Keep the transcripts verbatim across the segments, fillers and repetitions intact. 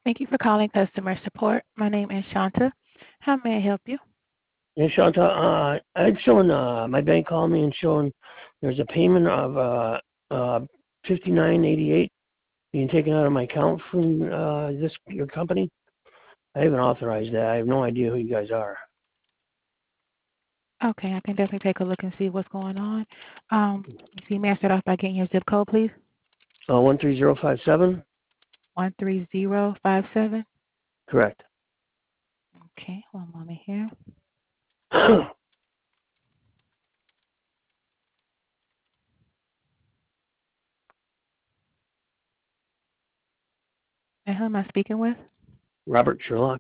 Thank you for calling customer support. My name is Shanta. How may I help you? Yeah, Shanta, uh, I'm showing, uh, my bank called me and showing there's a payment of, uh, uh, fifty-nine eighty-eight being taken out of my account from, uh, this, your company. I haven't authorized that. I have no idea who you guys are. Okay, I can definitely take a look and see what's going on. Um, see, may I start off by getting your zip code, please? Uh, one three zero five seven? one three zero five seven. Correct. Okay, one moment here. And who am I speaking with? Robert Sherlock.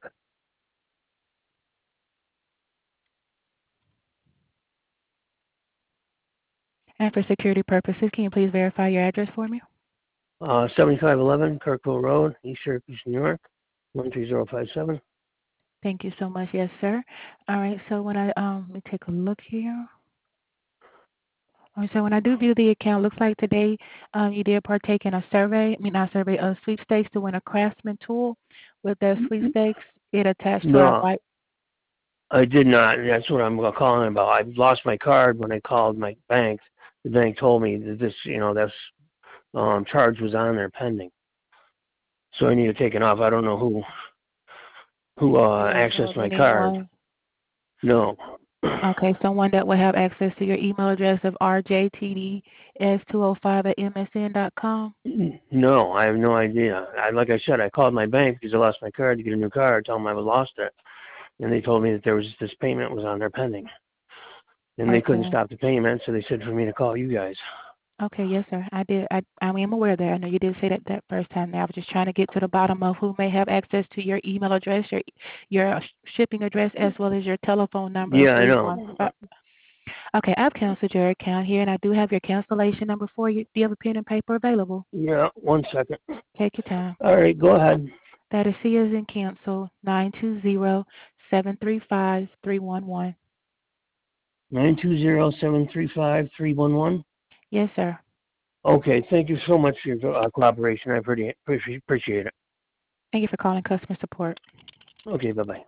And for security purposes, can you please verify your address for me? Uh, seventy-five eleven Kirkville Road, East Syracuse, New York, one three zero five seven. Thank you so much. Yes, sir. All right, so when I, um, let me take a look here. All right, so when I do view the account, looks like today um, you did partake in a survey, I mean not survey, a sweepstakes to win a Craftsman tool. With that sweepstakes, it attached to our No, white. I did not. That's what I'm calling about. I lost my card when I called my bank. The bank told me that this, you know, this um, charge was on there pending. So I need to take it off. I don't know who who You uh, don't know accessed of my card. anyone. No, Okay, someone that will have access to your email address of r j t d s two oh five at m s n dot com. no, I have no idea. I, like I said, I called my bank because I lost my card to get a new card. Tell them I lost it, and they told me that there was this payment was on there pending, and they couldn't Okay. stop the payment, so they said for me to call you guys. Okay, yes, sir. I did. I, I am aware of that. I know you did say that that first time. Now I was just trying to get to the bottom of who may have access to your email address, your your shipping address, as well as your telephone number of Yeah, I three know. one five. Okay, I've canceled your account here, and I do have your cancellation number for you. Do you have a pen and paper available? Yeah, one second. Take your time. All right, go ahead. That is C as in cancel, nine two zero seven three five three one one. Nine two zero seven three five three one one. Yes, sir. Okay, thank you so much for your uh, cooperation. I pretty appreciate appreciate it. Thank you for calling customer support. Okay, bye bye.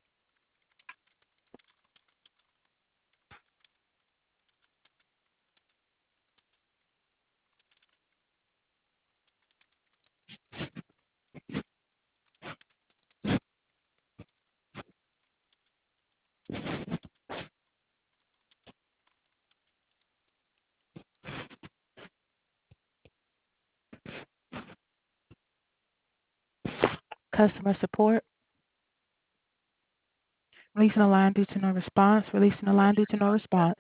Customer support. Releasing a line due to no response. Releasing a line due to no response.